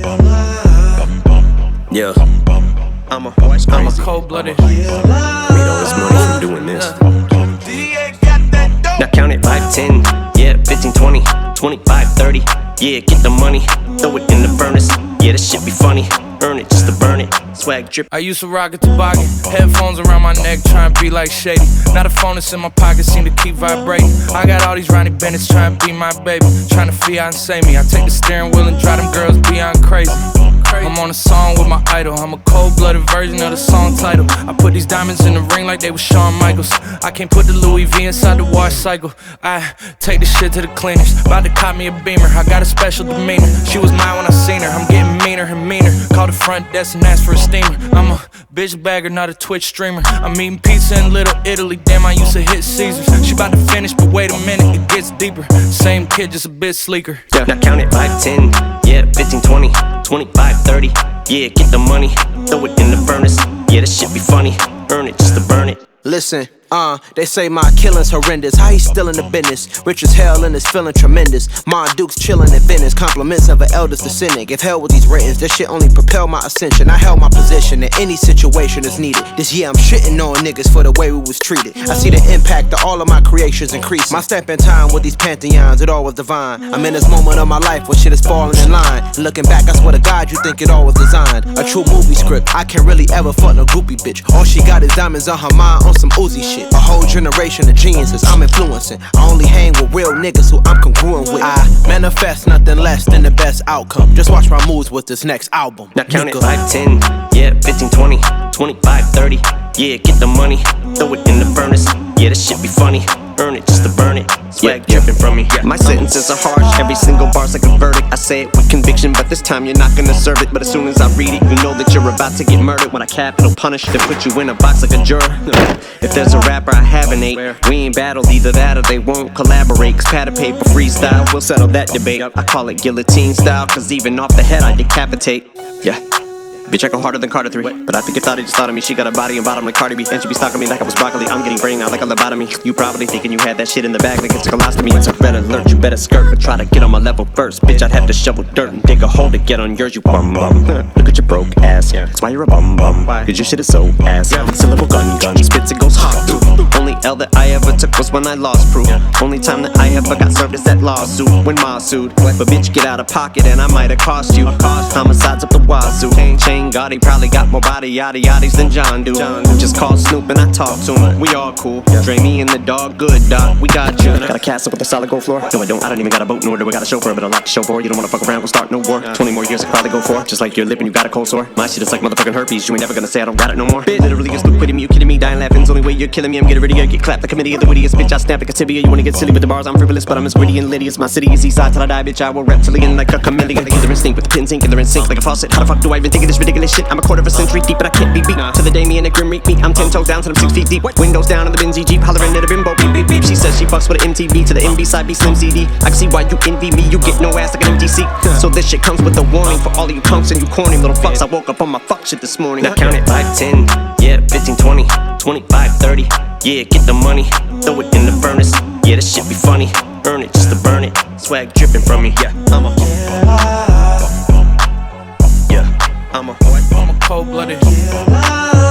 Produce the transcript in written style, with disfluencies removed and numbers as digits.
Yeah, I'm a cold-blooded. Made all this money from doing this. Now count it 5, 10, yeah, 15, 20, 25, 30. Yeah, get the money, throw it in the furnace. Yeah, this shit be funny, earn it just to burn it. Swag drip. I used to rock a toboggan, headphones around my neck, trying to be like Shady. Now the phone that's in my pocket seem to keep vibrating. I got all these Ronnie Bennett's trying to be my baby, trying to fiancé me. I take the steering wheel and drive them girls beyond crazy. I'm on a song with my idol. I'm a cold-blooded version of the song title. I put these diamonds in the ring like they was Shawn Michaels. I can't put the Louis V inside the wash cycle. I take the shit to the cleaners. About to cop me a Beamer. I got a special demeanor. She was mine when I seen her. I'm getting meaner and meaner. Call the front desk and ask for a steamer. I'm a bitch bagger, not a Twitch streamer. I'm eating pizza in Little Italy. Damn, I used to hit Caesars. She about to finish, but wait a minute, it gets deeper. Same kid, just a bit sleeker. Yeah. Now count it 5, 10, yeah, 15, 20, 25, 30. Yeah, get the money, throw it in the furnace. Yeah, this shit be funny, earn it just to burn it. Listen, they say my killing's horrendous. How he still in the business? Rich as hell and is feeling tremendous. Mon Duke's chillin' in Venice. Compliments of an elders descendant. Give hell with these ratings. This shit only propel my ascension. I held my position in any situation that's needed. This year I'm shitting on niggas for the way we was treated. I see the impact of all of my creations increase. My step in time with these pantheons, it all was divine. I'm in this moment of my life where shit is falling in line. Looking back, I swear to God, you think it all was designed. A true movie script. I can't really ever fuck no groupie bitch. All she got is diamonds on her mind on some Uzi shit. A whole generation of geniuses I'm influencing. I only hang with real niggas who I'm congruent with. I manifest nothing less than the best outcome. Just watch my moves with this next album. Now count it 5, 10, yeah, 15, 20, 25, 30. Yeah, get the money, throw it in the furnace. Yeah, this shit be funny, earn it just to burn it. Swag dripping from me. My sentences are harsh, every single bar's like a verdict. I say it with conviction, but this time you're not gonna serve it. But as soon as I read it, you know that you're about to get murdered. When I capital punish, they put you in a box like a juror. If there's a rapper I haven't ate, we ain't battled, either that or they won't collaborate. Cause pad of paper freestyle, we'll settle that debate. I call it guillotine style, cause even off the head I decapitate. Yeah. Bitch, I go harder than Carter 3. But I think you thought he just thought of me. She got a body and bottom like Cardi B. And she be stalking me like I was broccoli. I'm getting brain out like a lobotomy. You probably thinking you had that shit in the bag like it's a colostomy. It's a red alert, you better skirt. But try to get on my level first. Bitch, I'd have to shovel dirt and dig a hole to get on yours, you bum bum. Look at your broke ass. That's why you're a bum bum. Cause your shit is so ass. Syllable gun, spits it goes hard through. Only L that I ever took was when I lost proof. Only time that I ever got served is that lawsuit when Ma sued. But bitch, get out of pocket and I might have cost you. Homicides up the wazoo. Chain Gotti probably got more body yaddy yaddies than John do. Just call Snoop and I talk to him. We all cool. Dre me and the dog, good dog. We got you. Got a castle with a solid gold floor. No, I don't. I don't even got a boat, nor do I got a chauffeur, but a lot to show for. You don't wanna fuck around, we'll start no war. 20 more years I could probably go for. Just like your lip and you got a cold sore. My shit is like motherfucking herpes. You ain't never gonna say I don't got it no more. Bitch, literally is quitting me. You kidding me? Dying laughing's only way you're killing me. I'm getting ready to get clapped. The committee of the wittiest bitch. I snap like a tibia. You wanna get silly with the bars? I'm frivolous, but I'm as witty and litty as my city is east side till I die, bitch. I will reptilian like a chameleon. Either instinct with the pins ink and they're in sync like a faucet. How the fuck do I even think of this ridiculous shit? I'm a quarter of a century deep, but I can't be beat. To the day me and a grim reek me. I'm 10 toes down till I'm 6 feet deep. Windows down in the Benzie Jeep, hollering at a bimbo. Beep beep beep. She says she fucks with an MTV to the MB side B Slim CD. I can see why you envy me. You get no ass like an empty seat. So this shit comes with a warning for all of you punks and you corny little fucks. I woke up on my fuck shit this morning. Now count it 5, 10, yeah, 15, 20, 25, 30. Yeah, get the money, throw it in the furnace. Yeah, this shit be funny, earn it just to burn it. Swag dripping from me. Yeah, I'm a cold-blooded.